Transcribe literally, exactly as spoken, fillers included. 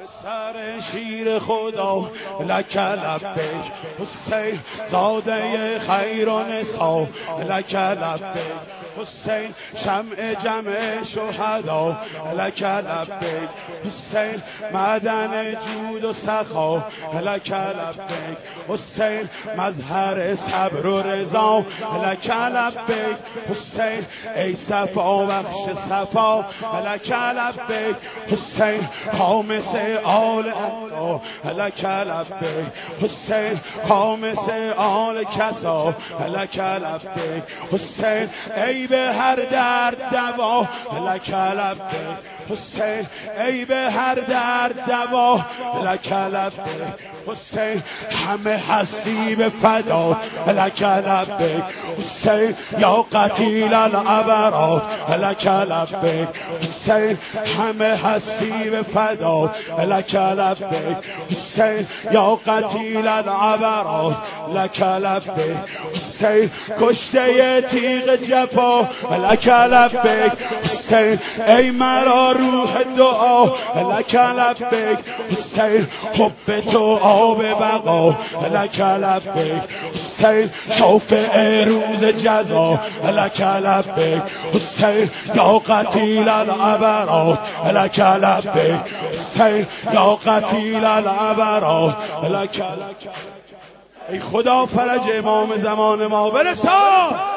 سر شیر خدا لک لبیک حسین زاده خیر و نسا لک لبیک حسین شمع جمع شهدا لک لبیک حسین معدن جود و سخا لک لبیک حسین مظهر صبر و رضا لک لبیک حسین ای صفا بخش صفا لک لبیک حسین خامس آل الله لک لبیک حسین خامس آل کسا لک لبیک حسین ای به هر درد دوا لک لبیک حسین ای به هر درد دوا لک لبیک حسین همه هستی به فدا لک لبیک حسین یا قتیل العبرات لک لبیک حسین همه هستی به فدا لک لبیک حسین یا قتیل العبرات لک لبیک حسین کشته تیغ جفا لک لبیک حسین ای مرا روح دعا لک لبیک حسین حب تو آب بقا لک لبیک حسین شافع روز جزا لک لبیک حسین یا قتیل العبرات لک لبیک حسین یا قتیل العبرات لک لبیک ای خدا فرج امام زمان ما برسان.